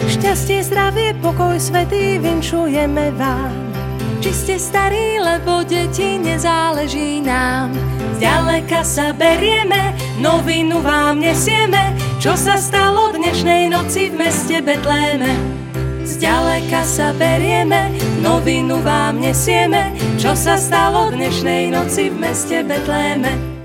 Šťastie, zdravie, pokoj svätý vinšujeme vám. Či ste starí, lebo deti nezáleží nám. Zďaleka sa berieme, novinu vám nesieme, čo sa stalo dnešnej noci v meste Betléme. Zďaleka sa berieme, novinu vám nesieme, čo sa stalo dnešnej noci v meste Betléme.